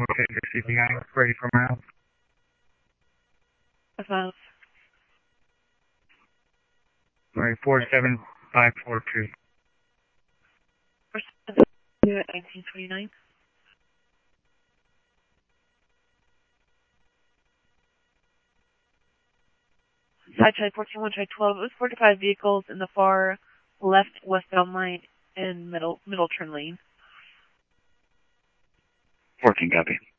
locate your CPI, ready for miles. Miles. Sorry, 47542. 472 at 1929. Side check 14112. It was 45 vehicles in the far left westbound line and middle turn lane. 14 copy.